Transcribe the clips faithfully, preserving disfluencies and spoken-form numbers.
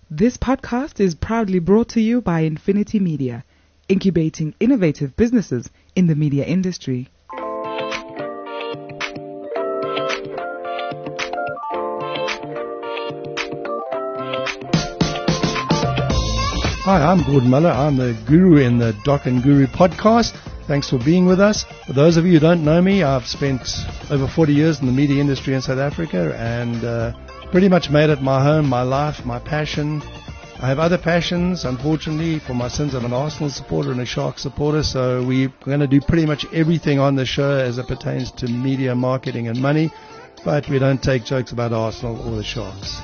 This podcast is proudly brought to you by Infinity Media, incubating innovative businesses in the media industry. Hi, I'm Gordon Muller. I'm the guru in the Doc and Guru podcast. Thanks for being with us. For those of you who don't know me, I've spent over forty years in the media industry in South Africa and uh, pretty much made it my home, my life, my passion. I have other passions, unfortunately. For my sins, I'm an Arsenal supporter and a Sharks supporter, so we're going to do pretty much everything on the show as it pertains to media, marketing and money, but we don't take jokes about Arsenal or the Sharks.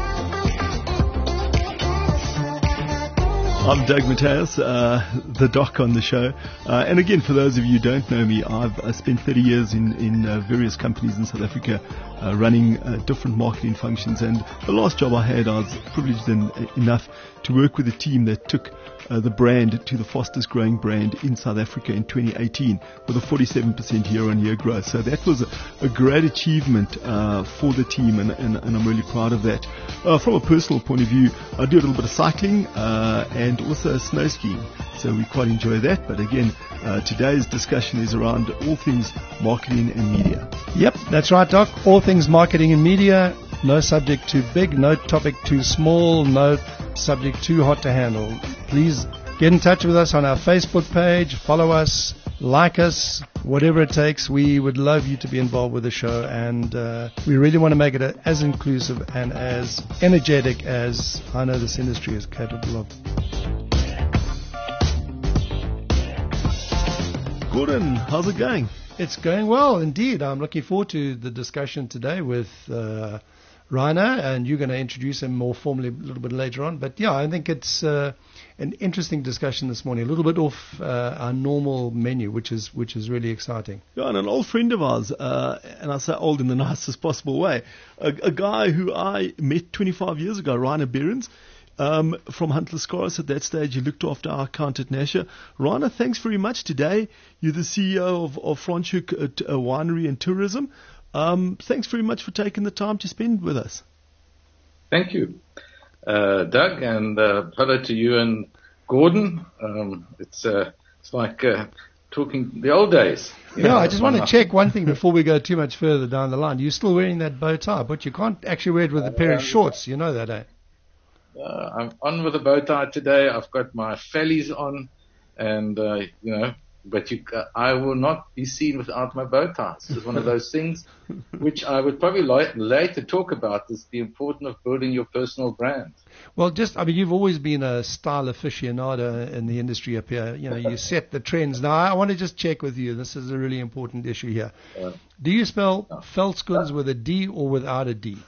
I'm Doug Mateus, uh, the doc on the show. Uh, and again, for those of you who don't know me, I've uh, spent thirty years in, in uh, various companies in South Africa uh, running uh, different marketing functions. And the last job I had, I was privileged en- enough to work with a team that took uh, the brand to the fastest growing brand in South Africa in twenty eighteen with a forty-seven percent year-on-year growth. So that was a, a great achievement uh, for the team, and, and, and I'm really proud of that. Uh, from a personal point of view, I do a little bit of cycling uh, and also snow skiing, so we quite enjoy that. But again, uh, today's discussion is around all things marketing and media. Yep, that's right, Doc. All things marketing and media. No subject too big, no topic too small, no subject too hot to handle. Please get in touch with us on our Facebook page, follow us, like us, whatever it takes. We would love you to be involved with the show, and uh, we really want to make it a, as inclusive and as energetic as I know this industry is capable of. Gordon, how's it going? It's going well, indeed. I'm looking forward to the discussion today with uh, Rainer, and you're going to introduce him more formally a little bit later on. But yeah, I think it's uh, an interesting discussion this morning, a little bit off uh, our normal menu, which is which is really exciting. Yeah, and an old friend of ours, uh, and I say old in the nicest possible way, a, a guy who I met twenty-five years ago, Rainer Behrens, um, from Hunt Lascaris. At that stage, he looked after our account at Nasher. Rainer, thanks very much today. You're the C E O of, of Franschhoek uh, Winery and Tourism. Um, thanks very much for taking the time to spend with us. Thank you, uh, Doug, and uh, hello to you and Gordon. Um, it's uh, it's like uh, talking the old days. Yeah, know, I just want to check one thing before we go too much further down the line. You're still wearing that bow tie, but you can't actually wear it with a pair of shorts. You know that, eh? Uh, I'm on with a bow tie today. I've got my fellies on, and uh, you know. But you, uh, I will not be seen without my bow ties. It's one of those things which I would probably like later talk about, is the importance of building your personal brand. Well, just, I mean, you've always been a style aficionado in the industry up here. You know, you set the trends. Now, I want to just check with you. This is a really important issue here. Uh, Do you spell uh, Veldskoens with a D or without a D?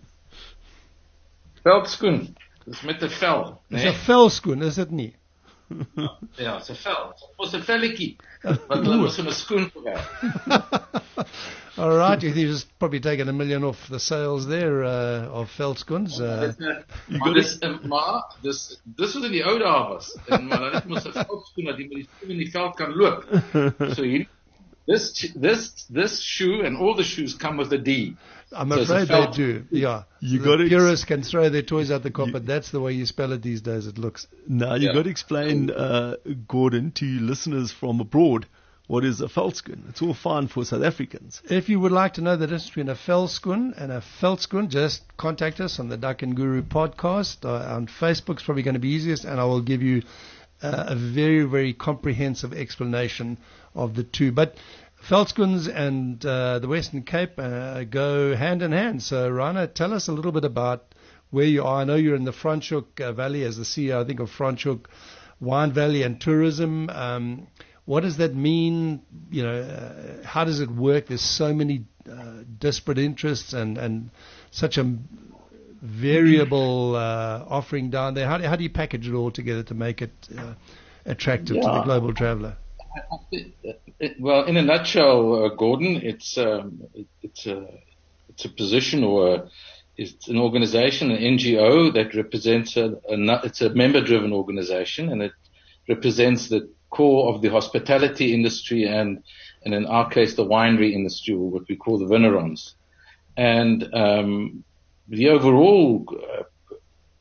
Veldskoen. It's met the vel. It's a velskoen, is it niet? Ja, it's a vel. It's a velletjie. Wat hulle mos in 'n skoen verwerk. All right, you think just probably taken a million off the sales there uh, of Veldskoens. Uh, maar dis maar dis dis wat in die ou dae was. En maar dan het mos 'n veldskoen dat jy met die skoen in die veld kan loop. So hier this this this shoe and all the shoes come with a D. I'm so afraid they do. Yeah, you the got purists can throw their toys out the cupboard. That's the way you spell it these days. It looks. Now you yeah. got to explain, uh, Gordon, to listeners from abroad what is a veldskoen. It's all fine for South Africans. If you would like to know the difference between a veldskoen and a veldskoen, just contact us on the Duck and Guru podcast uh, on Facebook. It's probably going to be easiest, and I will give you uh, a very very comprehensive explanation of the two. But Veldskoens and uh, the Western Cape uh, go hand in hand. So, Rainer, tell us a little bit about where you are. I know you're in the Franschhoek uh, Valley as the C E O, I think, of Franschhoek Wine Valley and Tourism. Um, what does that mean? You know, uh, how does it work? There's so many uh, disparate interests and, and such a variable uh, offering down there. How do, how do you package it all together to make it uh, attractive yeah. to the global traveler? It, it, well, in a nutshell, uh, Gordon, it's um, it, it's a it's a position or a, it's an organization, an N G O that represents a, a it's a member-driven organization, and it represents the core of the hospitality industry and, and in our case, the winery industry, or what we call the vignerons. And um, the overall uh,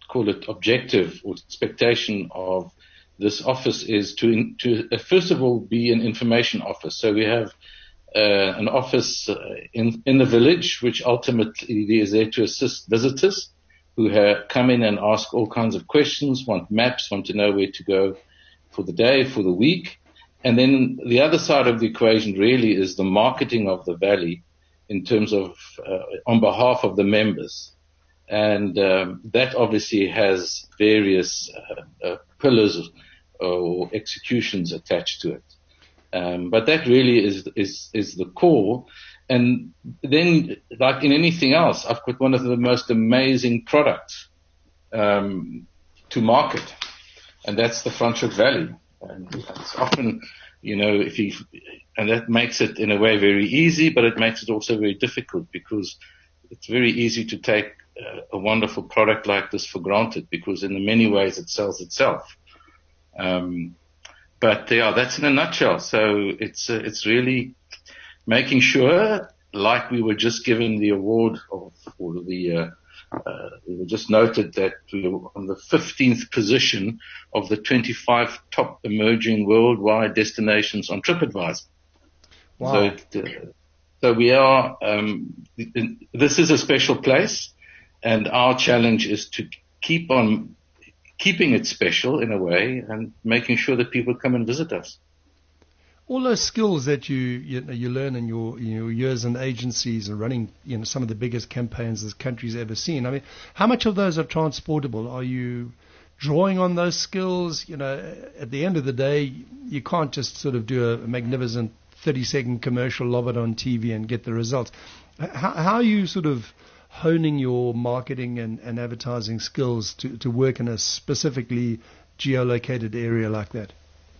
call it objective or expectation of this office is to, to uh, first of all, be an information office. So we have uh, an office uh, in, in the village, which ultimately is there to assist visitors who have come in and ask all kinds of questions, want maps, want to know where to go for the day, for the week. And then the other side of the equation really is the marketing of the valley in terms of uh, on behalf of the members. And um, that obviously has various uh, uh, pillars or executions attached to it. Um, but that really is, is, is the core. And then, like in anything else, I've got one of the most amazing products um, to market, and that's the Franschhoek Valley. And it's often, you know, if you, and that makes it in a way very easy, but it makes it also very difficult because it's very easy to take uh, a wonderful product like this for granted because in many ways it sells itself. Um, but yeah, that's in a nutshell. So it's uh, it's really making sure, like we were just given the award of, or the, uh, uh, we were just noted that we were on the fifteenth position of the twenty-five top emerging worldwide destinations on TripAdvisor. Wow. So, it, uh, so we are, um, this is a special place, and our challenge is to keep on keeping it special in a way and making sure that people come and visit us. All those skills that you you, know, you learn in your, in your years in agencies and running, you know, some of the biggest campaigns this country's ever seen. I mean, how much of those are transportable? Are you drawing on those skills? You know, at the end of the day, you can't just sort of do a magnificent thirty-second commercial, lob it on T V, and get the results. How, how are you sort of honing your marketing and, and advertising skills to, to work in a specifically geolocated area like that?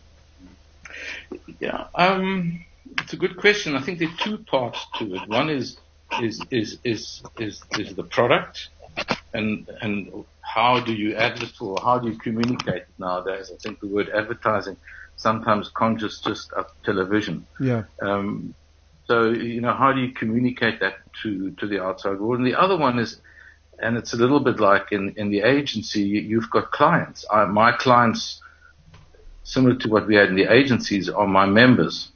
Yeah, um, it's a good question. I think there are two parts to it. One is is is is is, is the product, and and how do you advertise or how do you communicate nowadays? I think the word advertising sometimes conjures just up television. Yeah. Um, so you know, how do you communicate that to to the outside world? And the other one is, and it's a little bit like in in the agency, you've got clients. I, my clients, similar to what we had in the agencies, are my members.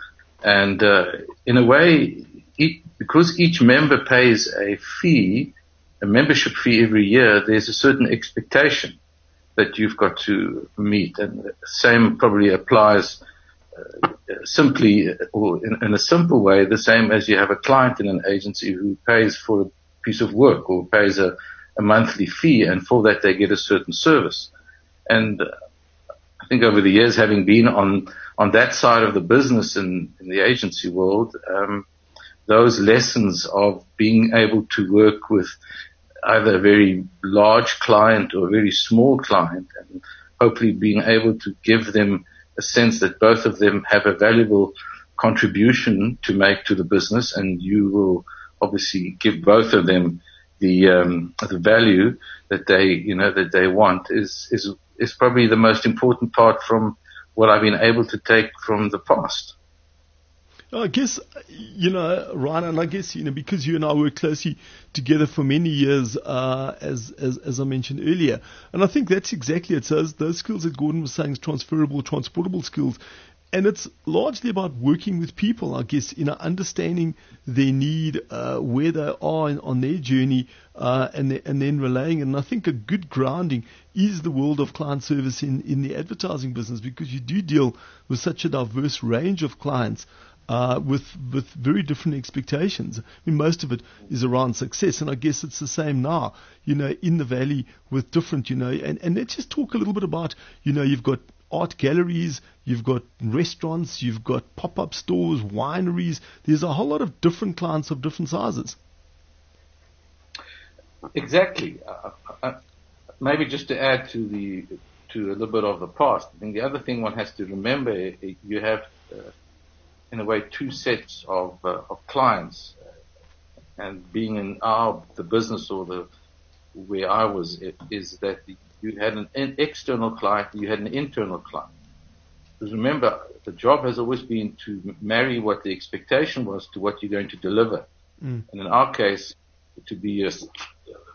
And uh, in a way, each, because each member pays a fee, a membership fee every year, there's a certain expectation that you've got to meet. And the same probably applies uh, simply, or in, in a simple way, the same as you have a client in an agency who pays for a piece of work or pays a, a monthly fee, and for that they get a certain service. And uh, I think over the years, having been on, on that side of the business in, in the agency world, um, those lessons of being able to work with either a very large client or a very small client, and hopefully being able to give them a sense that both of them have a valuable contribution to make to the business, and you will obviously give both of them the um, the value that they you know that they want is is is probably the most important part from what I've been able to take from the past. I guess, you know, Ryan, and I guess, you know, because you and I worked closely together for many years, uh, as, as, as I mentioned earlier. And I think that's exactly it. So those, those skills that Gordon was saying is transferable, transportable skills. And it's largely about working with people, I guess, you know, understanding their need, uh, where they are in, on their journey, uh, and, the, and then relaying. And I think a good grounding is the world of client service in, in the advertising business, because you do deal with such a diverse range of clients. Uh, with with very different expectations. I mean, most of it is around success, and I guess it's the same now, you know, in the valley with different, you know, and, and let's just talk a little bit about, you know, you've got art galleries, you've got restaurants, you've got pop-up stores, wineries. There's a whole lot of different clients of different sizes. Exactly. Uh, uh, maybe just to add to the to a little bit of the past, I think the other thing one has to remember, you have uh, in a way, two sets of uh, of clients, uh, and being in our the business or the where I was it, is that you had an, an external client, you had an internal client. Because remember, the job has always been to marry what the expectation was to what you're going to deliver, mm. and in our case, to be a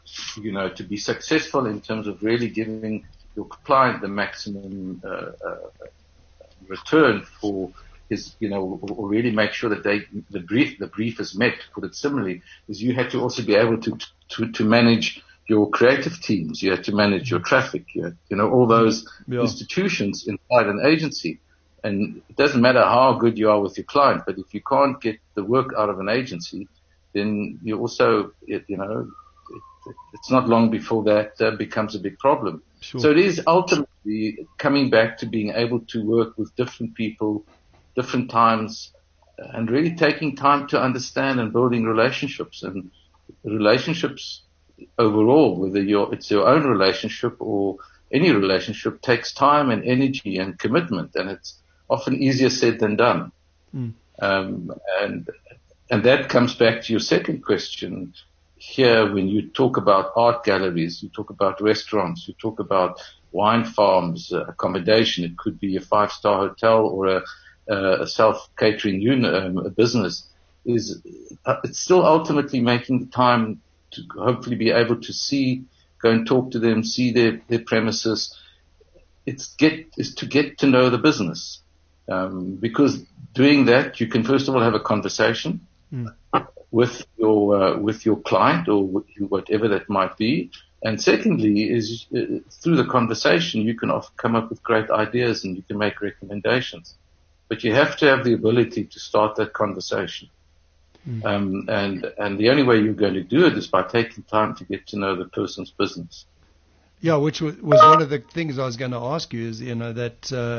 you know, to be successful in terms of really giving your client the maximum uh, uh, return for his, you know, or really make sure that they, the brief, the brief is met, to put it similarly, is you had to also be able to, to, to manage your creative teams. You had to manage your traffic, you, had, you know, all those yeah. institutions inside an agency. And it doesn't matter how good you are with your client, but if you can't get the work out of an agency, then you also, it, you know, it, it's not long before that uh, becomes a big problem. Sure. So it is ultimately coming back to being able to work with different people, different times, and really taking time to understand and building relationships. And relationships overall, whether you're, it's your own relationship or any relationship, takes time and energy and commitment, and it's often easier said than done. Mm. Um, and and that comes back to your second question here. When you talk about art galleries, you talk about restaurants, you talk about wine farms, uh, accommodation. It could be a five-star hotel or a, uh, a self-catering unit, um, a business. Is uh, it's still ultimately making the time to hopefully be able to see, go and talk to them, see their, their premises. It's get is to get to know the business, um, because doing that you can first of all have a conversation mm. with your uh, with your client or with whatever that might be, and secondly is uh, through the conversation you can often come up with great ideas and you can make recommendations, but you have to have the ability to start that conversation. Mm. Um, and, and the only way you're going to do it is by taking time to get to know the person's business. Yeah, which was, was one of the things I was going to ask you is, you know, that, uh,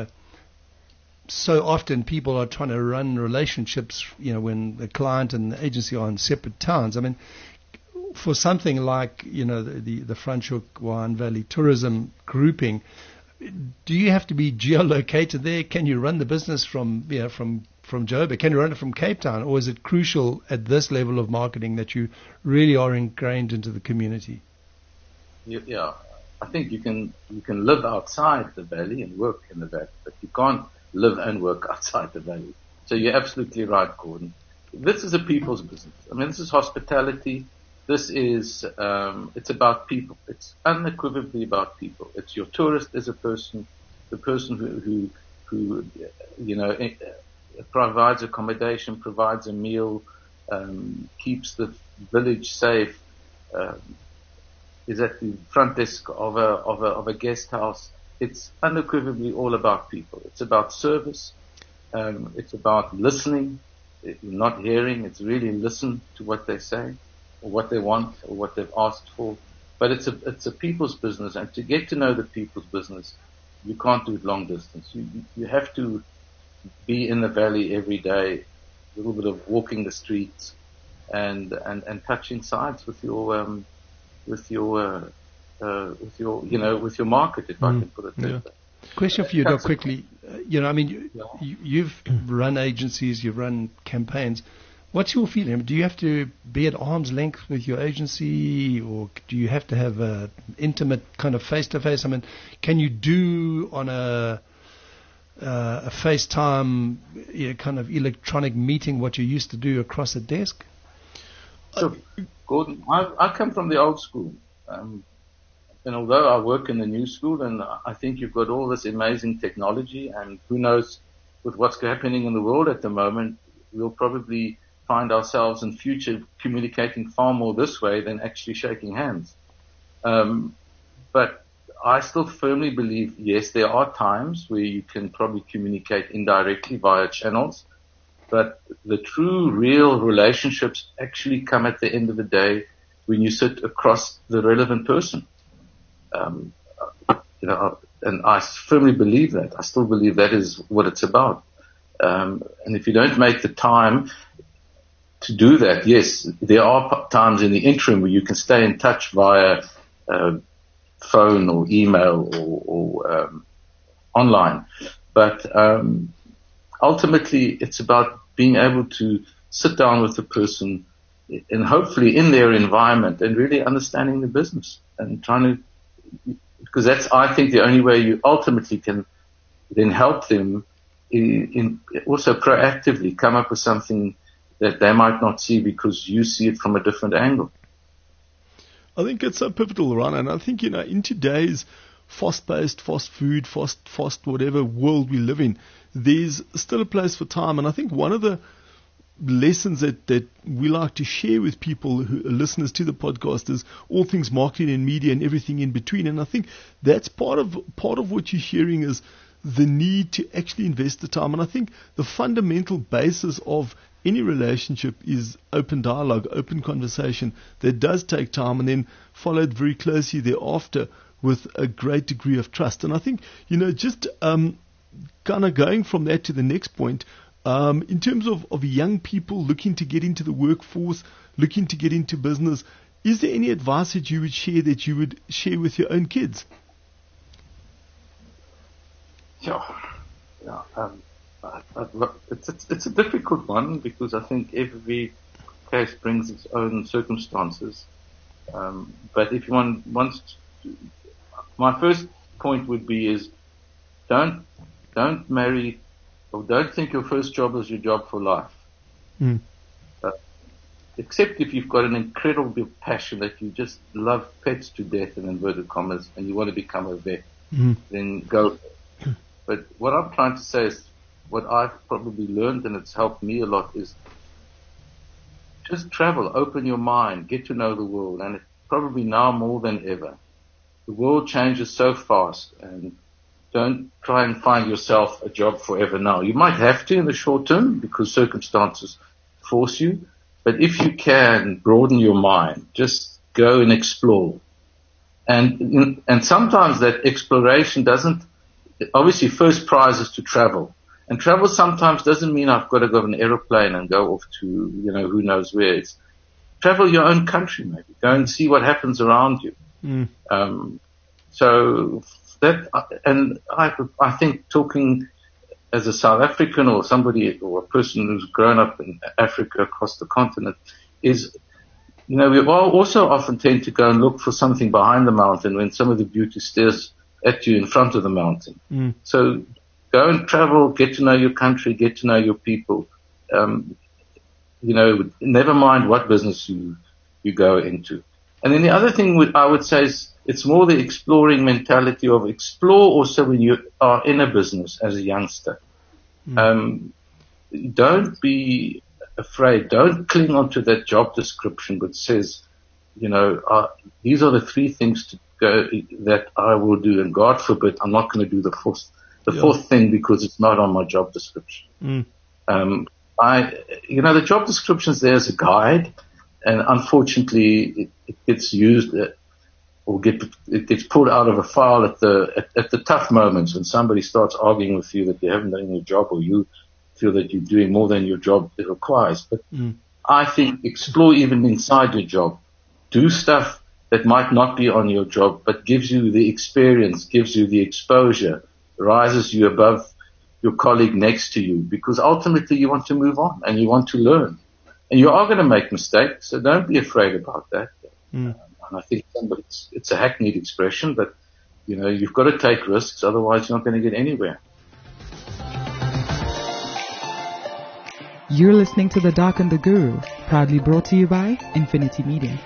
so often people are trying to run relationships, you know, when the client and the agency are in separate towns. I mean, for something like, you know, the, the, the Franschhoek Wine Valley tourism grouping, do you have to be geolocated there? Can you run the business from, you know, from, from Joburg? Can you run it from Cape Town? Or is it crucial at this level of marketing that you really are ingrained into the community? Yeah, I think you can, you can live outside the valley and work in the valley, but you can't live and work outside the valley. So you're absolutely right, Gordon. This is a people's business. I mean, this is hospitality. This is, um, it's about people. It's unequivocally about people. It's your tourist as a person, the person who, who, who, you know, provides accommodation, provides a meal, um, keeps the village safe, um, is at the front desk of a, of a, of a guest house. It's unequivocally all about people. It's about service. Um, it's about listening, not hearing. It's really listen to what they say, or what they want, or what they've asked for. But it's a, it's a people's business, and to get to know the people's business, you can't do it long distance. You, you have to be in the valley every day, a little bit of walking the streets, and, and, and touching sides with your, um, with your, uh, uh, with your, you know, with your market, if mm. I can put it that yeah. way. Question for you, Doc, quickly. Uh, you know, I mean, you, you, you've run agencies, you've run campaigns. What's your feeling? Do you have to be at arm's length with your agency, or do you have to have a intimate kind of face-to-face? I mean, can you do on a uh, a FaceTime, you know, kind of electronic meeting what you used to do across a desk? Sure. Gordon, I, I come from the old school. Um, and although I work in the new school, and I think you've got all this amazing technology, and who knows with what's happening in the world at the moment, we'll probably find ourselves in future communicating far more this way than actually shaking hands. Um, but I still firmly believe, yes, there are times where you can probably communicate indirectly via channels, but the true, real relationships actually come at the end of the day when you sit across the relevant person. Um, you know, and I firmly believe that. I still believe that is what it's about. Um, and if you don't make the time to do that, yes, there are times in the interim where you can stay in touch via uh, phone or email or, or um, online. But um, ultimately, it's about being able to sit down with the person and hopefully in their environment and really understanding the business and trying to, because that's, I think, the only way you ultimately can then help them in, in also proactively come up with something that they might not see because you see it from a different angle. I think it's so pivotal, Ron. And I think, you know, in today's fast-paced, fast food, fast, fast whatever world we live in, there's still a place for time. And I think one of the lessons that, that we like to share with people who are listeners to the podcast is all things marketing and media and everything in between. And I think that's part of part of what you're hearing is the need to actually invest the time. And I think the fundamental basis of any relationship is open dialogue, open conversation that does take time, and then followed very closely thereafter with a great degree of trust. And I think, you know, just um, kind of going from that to the next point, um, in terms of, of young people looking to get into the workforce, looking to get into business, is there any advice that you would share that you would share with your own kids? Yeah, yeah. Um, I, I, it's, it's it's a difficult one because I think every case brings its own circumstances. Um, but if you want, wants, to, my first point would be is don't don't marry or don't think your first job is your job for life. Mm. Uh, except if you've got an incredible passion that you just love pets to death in inverted commas and you want to become a vet, Mm. then go. But what I'm trying to say is, what I've probably learned, and it's helped me a lot, is just travel, open your mind, get to know the world, and probably now more than ever. The world changes so fast, and don't try and find yourself a job forever now. You might have to in the short term because circumstances force you, but if you can broaden your mind, just go and explore. And and sometimes that exploration doesn't, obviously first prize is to travel. And travel sometimes doesn't mean I've got to go on an aeroplane and go off to, you know, who knows where. It's travel your own country maybe. Go and see what happens around you. Mm. Um, so that, and I, I think talking as a South African or somebody or a person who's grown up in Africa across the continent is, you know, we all also often tend to go and look for something behind the mountain when some of the beauty stares at you in front of the mountain. Mm. So go and travel, get to know your country, get to know your people. Um, you know, never mind what business you, you go into. And then the other thing would, I would say is it's more the exploring mentality of explore also when you are in a business as a youngster. Mm. Um, don't be afraid. Don't cling onto that job description which says, you know, uh, these are the three things to go that I will do, and God forbid I'm not going to do the fourth, the yeah. fourth thing because it's not on my job description. Mm. Um, I, you know, the job description is there as a guide, and unfortunately it, it gets used uh, or get it gets pulled out of a file at the at, at the tough moments when somebody starts arguing with you that you haven't done your job or you feel that you're doing more than your job requires. But mm. I think explore even inside your job. Do stuff that might not be on your job, but gives you the experience, gives you the exposure, rises you above your colleague next to you, because ultimately you want to move on and you want to learn. And you are going to make mistakes, so don't be afraid about that. Mm. And I think it's, it's a hackneyed expression, but, you know, you've got to take risks, otherwise you're not going to get anywhere. You're listening to The Doc and the Guru, proudly brought to you by Infinity Media.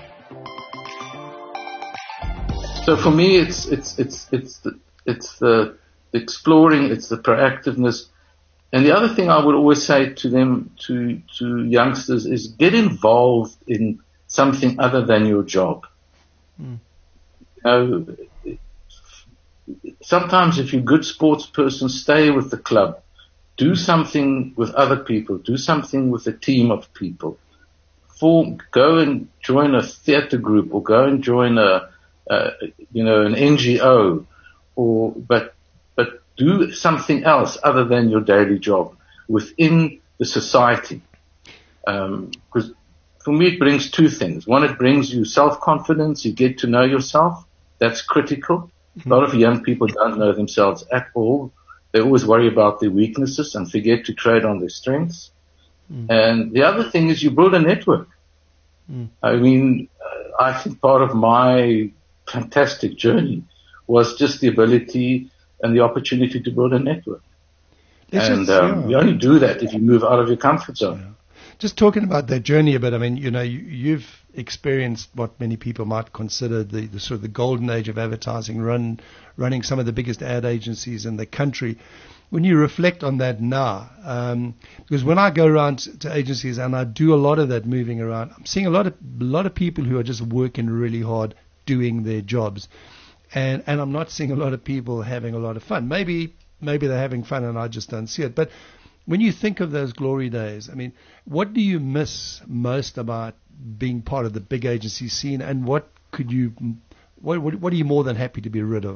So for me, it's it's it's it's the, it's the exploring, it's the proactiveness, and the other thing I would always say to them, to to youngsters, is get involved in something other than your job. Mm. You know, sometimes if you're a good sports person, stay with the club, do something with other people, do something with a team of people. For, go and join a theatre group, or go and join a Uh, you know, an N G O, or but but do something else other than your daily job within the society. Because um, for me, it brings two things. One, it brings you self-confidence. You get to know yourself. That's critical. Mm-hmm. A lot of young people don't know themselves at all. They always worry about their weaknesses and forget to trade on their strengths. Mm. And the other thing is you build a network. Mm. I mean, uh, I think part of my fantastic journey was just the ability and the opportunity to build a network. It's and just, um, yeah. you only do that if you move out of your comfort zone. Yeah. Just talking about that journey a bit, I mean, you know, you, you've experienced what many people might consider the, the sort of the golden age of advertising, run, running some of the biggest ad agencies in the country. When you reflect on that now, um, because when I go around to agencies and I do a lot of that moving around, I'm seeing a lot of a lot of people who are just working really hard doing their jobs, and and I'm not seeing a lot of people having a lot of fun. Maybe maybe they're having fun and I just don't see it. But when you think of those glory days, I mean, what do you miss most about being part of the big agency scene, and what could you, what what, what are you more than happy to be rid of?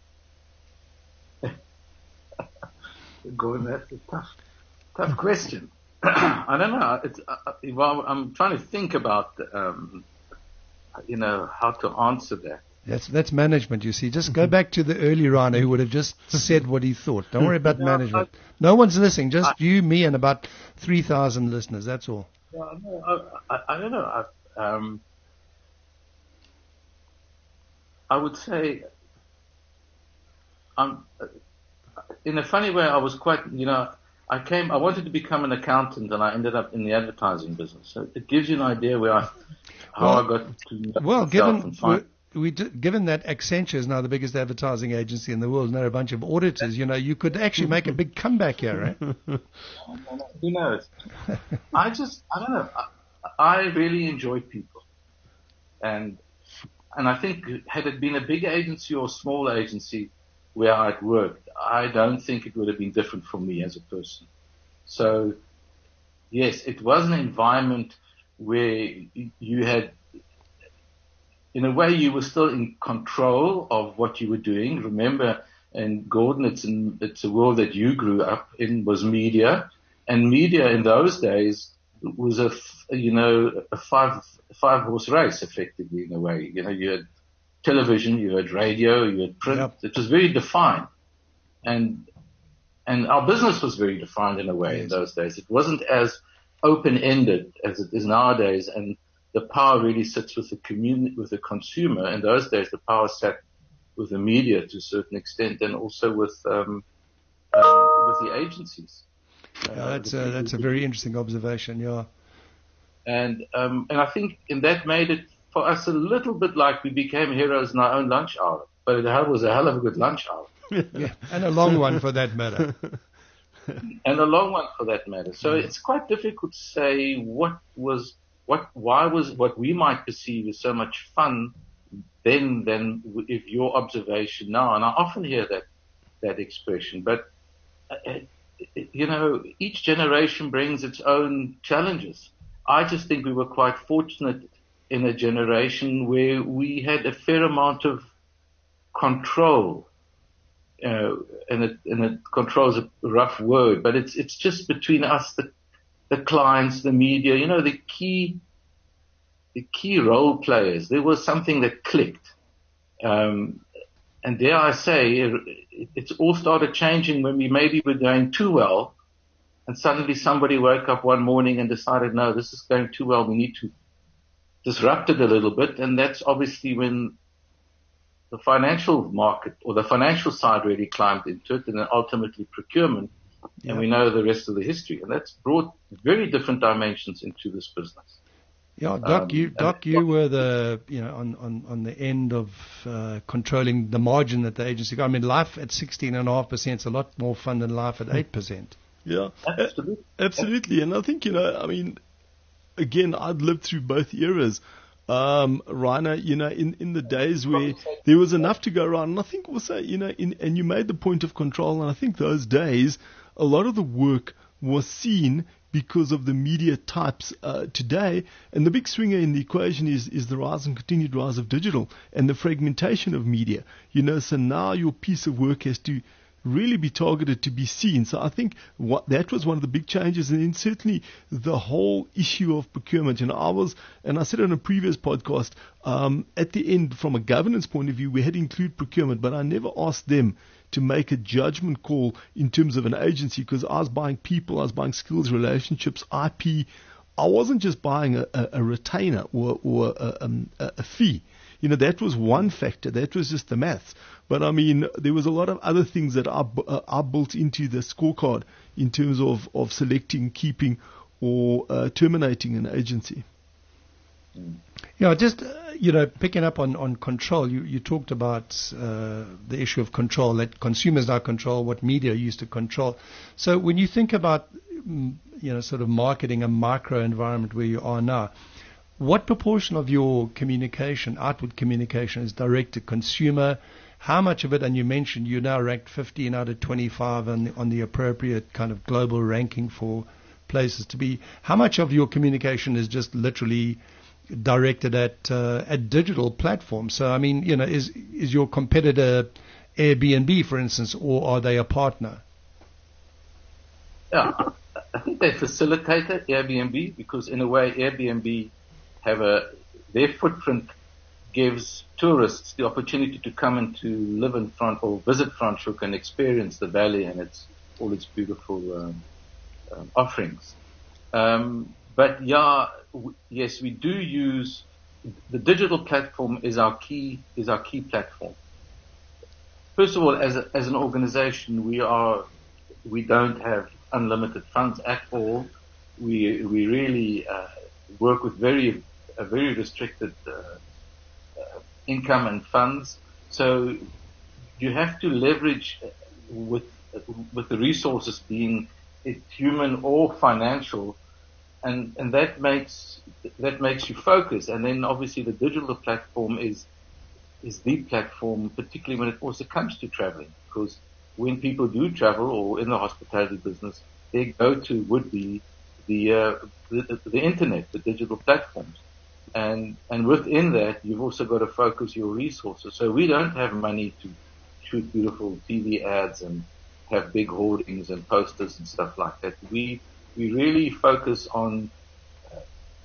Gordon, that's a tough, tough question. I don't know. It's, uh, well, I'm trying to think about, um, you know, how to answer that. That's that's management, you see. Just go back to the early Rana who would have just said what he thought. Don't worry about no, management. I, no one's listening. Just I, you, me, and about three thousand listeners. That's all. Well, no, I, I, I don't know. I, um, I would say, I'm. In a funny way, I was quite, you know, I came, I wanted to become an accountant, and I ended up in the advertising business. So it gives you an idea where I, how well, I got to. Well, given we, given that Accenture is now the biggest advertising agency in the world, and there are a bunch of auditors, you know, you could actually make a big comeback here, right? Who knows? I just, I don't know. I, I really enjoy people, and and I think had it been a big agency or a small agency where I'd worked, I don't think it would have been different for me as a person. So, yes, it was an environment where you had, in a way, you were still in control of what you were doing. Remember, and Gordon, it's in, it's a world that you grew up in, was media, and media in those days was a, you know, a five five horse race, effectively, in a way. You know, you had television, you had radio, you had print. Yep. It was very defined. And and our business was very defined in a way yes. in those days. It wasn't as open-ended as it is nowadays, and the power really sits with the community, with the consumer. In those days, the power sat with the media to a certain extent, and also with um, um, with the agencies. Yeah, uh, that's a, that's a very interesting observation. Yeah. And um, and I think in that made it for us a little bit like we became heroes in our own lunch hour, but it was a hell of a good lunch hour. Yeah, and a long one for that matter. And a long one for that matter. So yeah. It's quite difficult to say what was, what, why was what we might perceive as so much fun then than if your observation now. And I often hear that, that expression, but uh, you know, each generation brings its own challenges. I just think we were quite fortunate in a generation where we had a fair amount of control. Uh, and it, and it control is a rough word, but it's it's just between us, the the clients, the media, you know, the key the key role players. There was something that clicked, um, and dare I say, it, it's all started changing when we maybe were going too well, and suddenly somebody woke up one morning and decided, no, this is going too well. We need to disrupt it a little bit, and that's obviously when the financial market or the financial side really climbed into it, and then ultimately procurement. Yeah. And we know the rest of the history, and that's brought very different dimensions into this business. Yeah, Doc, um, you Doc, you were the you know on, on, on the end of uh, controlling the margin that the agency got. I mean, life at sixteen and a half percent is a lot more fun than life at eight percent. Yeah, absolutely. absolutely. And I think you know, I mean, again, I'd lived through both eras. Um, Rainer, you know, in, in the days where there was enough to go around, and I think also, you know, in, and you made the point of control, and I think those days, a lot of the work was seen because of the media types uh, today, and the big swinger in the equation is, is the rise and continued rise of digital and the fragmentation of media. You know, so now your piece of work has to really be targeted to be seen. So I think what that was one of the big changes, and then certainly the whole issue of procurement. You know, I was, and I said on a previous podcast, um, at the end, from a governance point of view, we had to include procurement, but I never asked them to make a judgment call in terms of an agency, because I was buying people, I was buying skills, relationships, I P. I wasn't just buying a, a, a retainer or, or a, um, a, a fee. You know, that was one factor. That was just the maths. But, I mean, there was a lot of other things that are, uh, are built into the scorecard in terms of, of selecting, keeping, or uh, terminating an agency. Yeah, just, uh, you know, picking up on, on control, you, you talked about uh, the issue of control, that consumers now control what media used to control. So when you think about, mm, you know, sort of marketing a micro environment where you are now, what proportion of your communication, outward communication, is direct to consumer? How much of it, and you mentioned you now ranked fifteen out of twenty-five on the, on the appropriate kind of global ranking for places to be. How much of your communication is just literally directed at uh, at digital platforms? So, I mean, you know, is is your competitor Airbnb, for instance, or are they a partner? Yeah, I think they facilitate it, Airbnb, because in a way Airbnb have a, their footprint gives tourists the opportunity to come and to live in Front or visit Franschhoek and experience the valley and its all its beautiful um, um, offerings. Um, but yeah, w- yes, we do use the digital platform is our key is our key platform. First of all, as a, as an organization, we are we don't have unlimited funds at all. We we really uh, work with very a very restricted uh, uh, income and funds. So you have to leverage with with the resources being it human or financial, and and that makes that makes you focus. And then obviously the digital platform is is the platform, particularly when it also comes to traveling, because when people do travel or in the hospitality business, their go-to would be the, uh, the the internet, the digital platforms. And and within that, you've also got to focus your resources. So we don't have money to shoot beautiful T V ads and have big hoardings and posters and stuff like that. We we really focus on uh,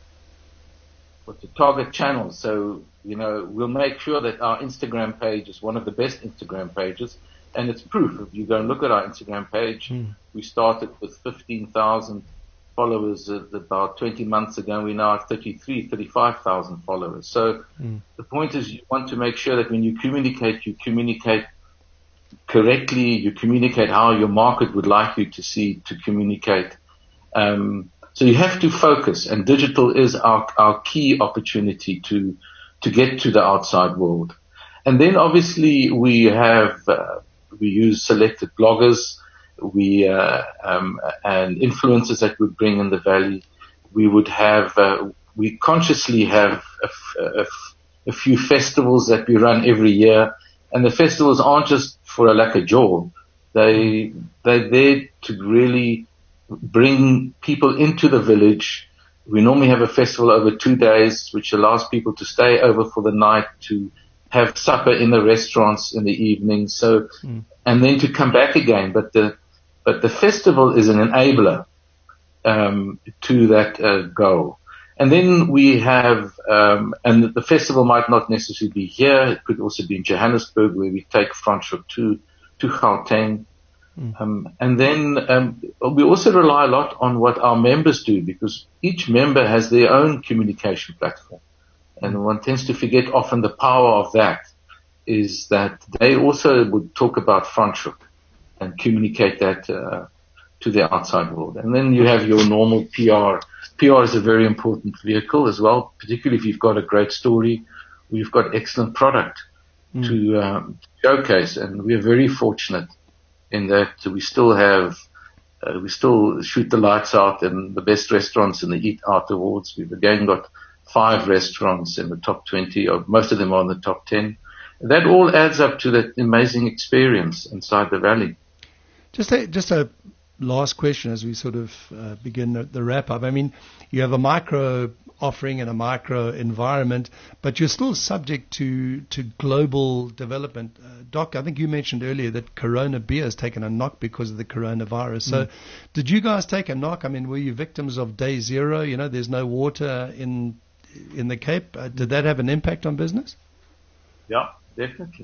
what the target channels. So, you know, we'll make sure that our Instagram page is one of the best Instagram pages. And it's proof. If you go and look at our Instagram page, mm. we started with fifteen thousand followers uh, about twenty months ago. We now have thirty-three, thirty-five thousand followers. So mm. the point is you want to make sure that when you communicate, you communicate correctly, you communicate how your market would like you to see, to communicate. Um, so you have to focus, and digital is our, our key opportunity to, to get to the outside world. And then obviously we have, uh, we use selected bloggers, we, uh, um, and influencers that we bring in the valley. We would have, uh, we consciously have a, a, a few festivals that we run every year. And the festivals aren't just for a lekker jaw. They, they're there to really bring people into the village. We normally have a festival over two days, which allows people to stay over for the night, to have supper in the restaurants in the evening. So, mm. and then to come back again. But the, but the festival is an enabler, um, to that, uh, goal. And then we have, um, and the festival might not necessarily be here. It could also be in Johannesburg, where we take Franschhoek to, to Gauteng. Mm. Um, and then, um, we also rely a lot on what our members do, because each member has their own communication platform. And one tends to forget often the power of that is that they also would talk about Franschhoek and communicate that, uh, to the outside world. And then you have your normal P R. P R is a very important vehicle as well, particularly if you've got a great story or you've got excellent product mm. to um, showcase. And we're very fortunate in that we still have, uh, we still shoot the lights out in the best restaurants in the Eat Out Awards. We've again got five restaurants in the top twenty, or most of them are in the top ten. That all adds up to that amazing experience inside the valley. Just a, just a last question as we sort of uh, begin the, the wrap up. I mean, you have a micro offering and a micro environment, but you're still subject to, to global development. Uh, Doc, I think you mentioned earlier that Corona beer has taken a knock because of the coronavirus. So mm. did you guys take a knock? I mean, were you victims of day zero? You know, there's no water in in the Cape. Uh, did that have an impact on business? Yeah, definitely.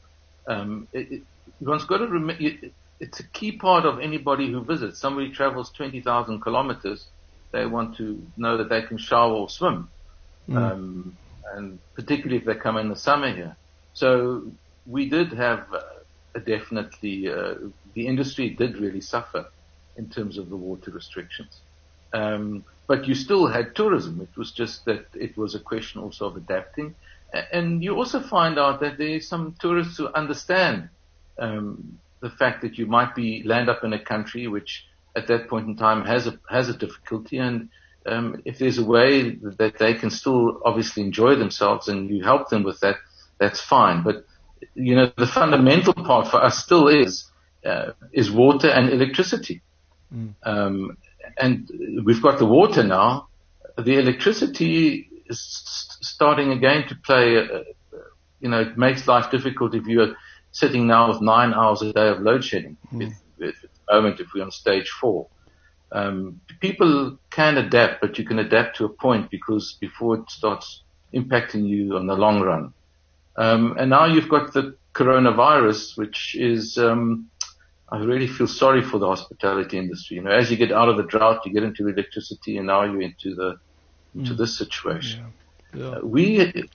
Um, it, it, one's got to remember, it, it's a key part of anybody who visits. Somebody travels twenty thousand kilometers. They want to know that they can shower or swim. Mm. Um, and particularly if they come in the summer here. So we did have uh, a definitely, uh, the industry did really suffer in terms of the water restrictions. Um, but you still had tourism. It was just that it was a question also of adapting. And you also find out that there are some tourists who understand um, the fact that you might be land up in a country which at that point in time has a has a difficulty, and um, if there's a way that they can still obviously enjoy themselves and you help them with that, that's fine. But you know, the fundamental part for us still is uh, is water and electricity. Mm. Um, and we've got the water now. The electricity is starting again to play, uh, you know, it makes life difficult if you're sitting now with nine hours a day of load shedding. Mm. If, if, at the moment, if we're on stage four. Um, people can adapt, but you can adapt to a point because before it starts impacting you on the long run. Um, and now you've got the coronavirus, which is, um, I really feel sorry for the hospitality industry. You know, as you get out of the drought, you get into electricity, and now you're into the into mm. this situation. Yeah. Yeah. Uh, we,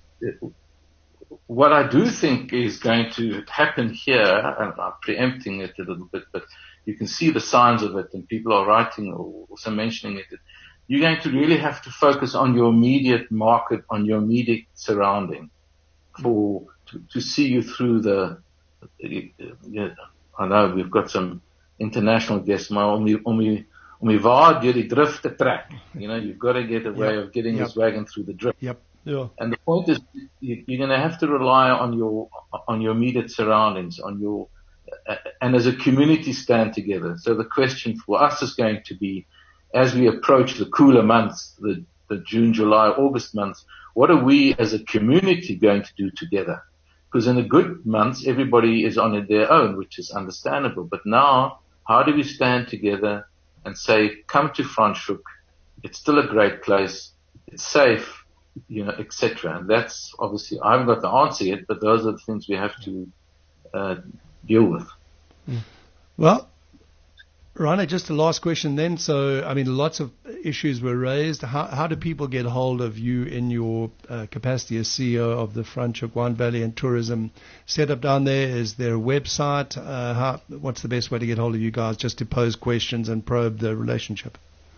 what I do think is going to happen here, and I'm preempting it a little bit, but you can see the signs of it, and people are writing or also mentioning it. You're going to really have to focus on your immediate market, on your immediate surrounding, for to, to see you through the. the, the I know we've got some international guests, maar om die, om die, om die waar deur die drift te trek. You know, you've got to get a way yep. of getting yep. this wagon through the drift. Yep. Yeah. And the point is, you, you're going to have to rely on your, on your immediate surroundings, on your, uh, and as a community stand together. So the question for us is going to be, as we approach the cooler months, the, the June, July, August months, what are we as a community going to do together? Because in the good months, everybody is on their own, which is understandable. But now, how do we stand together and say, come to Franschhoek, it's still a great place, it's safe, you know, et cetera. And that's obviously, I haven't got the answer yet, but those are the things we have to uh, deal with. Well, Rana, just a last question then. So, I mean, lots of issues were raised. How, how do people get hold of you in your uh, capacity as C E O of the Franschhoek Wine Valley and Tourism setup down there? Is there a website? Uh, how, what's the best way to get hold of you guys, just to pose questions and probe the relationship?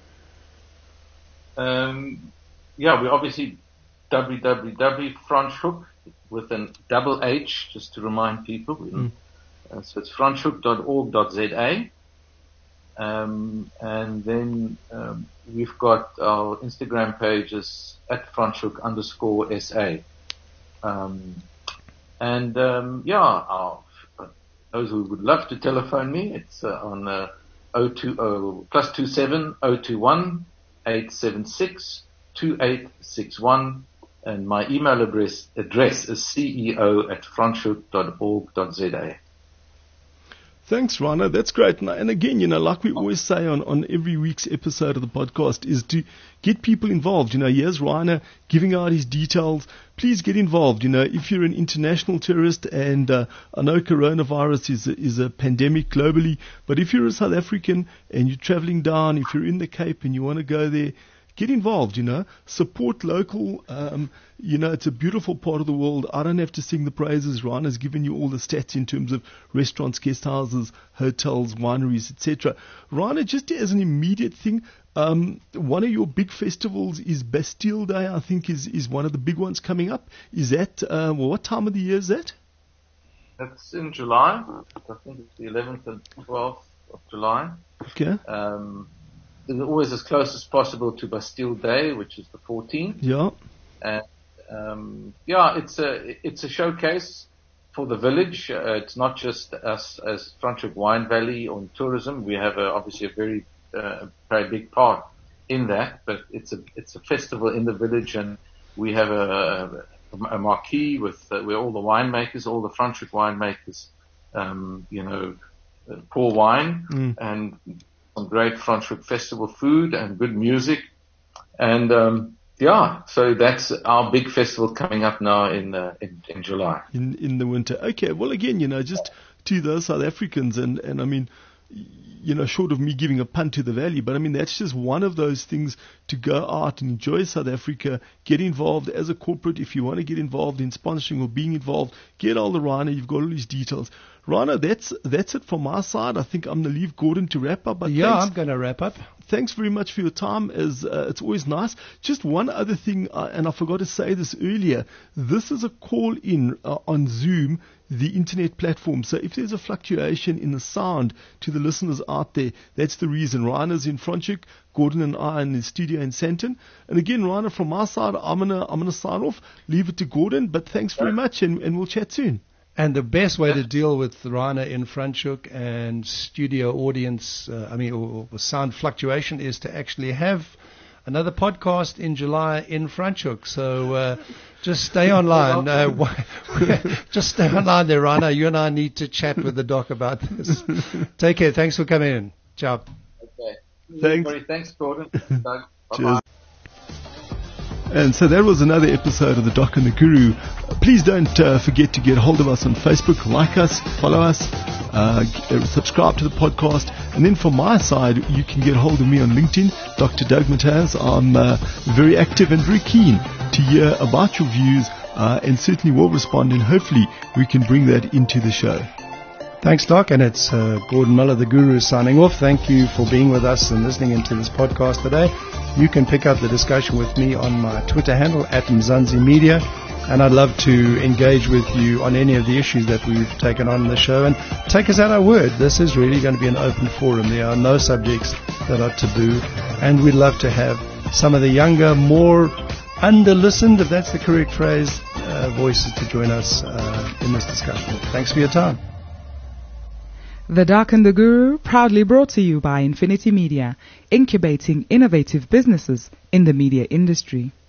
Um, yeah, we obviously w w w dot franschhoek with a double H, just to remind people. Mm. Uh, so it's franschhoek dot org dot z a. Um, and then um, we've got our Instagram pages at Franschhoek underscore S A. Um, and um, yeah, our, uh, those who would love to telephone me, it's uh, on uh, oh two oh plus two seven oh two one eight seven six two eight six one, and my email address address is ceo at franschhoek dot org dot z a. Thanks, Rana. That's great. And again, you know, like we always say on, on every week's episode of the podcast, is to get people involved. You know, here's Rana giving out his details. Please get involved. You know, if you're an international tourist, and uh, I know coronavirus is a, is a pandemic globally, but if you're a South African and you're traveling down, if you're in the Cape and you want to go there, get involved, you know, support local. Um, you know, it's a beautiful part of the world. I don't have to sing the praises. Ryan has given you all the stats in terms of restaurants, guest houses, hotels, wineries, et cetera. Ryan, just as an immediate thing, um, one of your big festivals is Bastille Day, I think is, is one of the big ones coming up. Is that, uh, well, what time of the year is that? That's in July. I think it's the eleventh and twelfth of July. Okay. Um, always as close as possible to Bastille Day, which is the fourteenth. Yeah. And, um, yeah, it's a, it's a showcase for the village. Uh, it's not just us as Franschhoek Wine Valley on tourism. We have a, obviously a very, uh, very big part in that, but it's a, it's a festival in the village, and we have a, a, a marquee with, uh, where all the winemakers, all the Franschhoek winemakers, um, you know, uh, pour wine mm. and some great Franschhoek festival food and good music. And, um, yeah, so that's our big festival coming up now in, uh, in, in July. In, in the winter. Okay. Well, again, you know, just to those South Africans, and, and I mean, you know, short of me giving a punt to the valley, but I mean, that's just one of those things to go out and enjoy South Africa, get involved as a corporate. If you want to get involved in sponsoring or being involved, get all the Rana. You've got all these details. Rana, that's that's it from my side. I think I'm going to leave Gordon to wrap up. But yeah, thanks, I'm going to wrap up. thanks very much for your time. As uh, it's always nice. Just one other thing, uh, and I forgot to say this earlier. This is a call in uh, on Zoom, the internet platform. So if there's a fluctuation in the sound to the listeners out there, that's the reason. Rana's in Franschhoek, Gordon and I in the studio in Sandton. And again, Rana, from my side, I'm gonna I'm gonna sign off. Leave it to Gordon. But thanks very much, and, and we'll chat soon. And the best way to deal with Rana in Franschhoek and studio audience, uh, I mean, or, or sound fluctuation, is to actually have another podcast in July in Franschhoek. So uh, just stay online. Uh, just stay online there, Rana. You and I need to chat with the doc about this. Take care. Thanks for coming in. Ciao. Okay. Thanks. Thanks, Gordon. Doug. Cheers. And so that was another episode of The Doc and the Guru. Please don't uh, forget to get hold of us on Facebook, like us, follow us, uh, g- subscribe to the podcast. And then from my side, you can get hold of me on LinkedIn, Doctor Doug Mataz. I'm uh, very active and very keen to hear about your views uh, and certainly will respond, and hopefully we can bring that into the show. Thanks, Doc. And it's uh, Gordon Miller, the Guru, signing off. Thank you for being with us and listening into this podcast today. You can pick up the discussion with me on my Twitter handle, at Mzansi Media. And I'd love to engage with you on any of the issues that we've taken on in the show. And take us at our word. This is really going to be an open forum. There are no subjects that are taboo. And we'd love to have some of the younger, more under-listened, if that's the correct phrase, uh, voices to join us uh, in this discussion. Thanks for your time. The Doc and the Guru, proudly brought to you by Infinity Media, incubating innovative businesses in the media industry.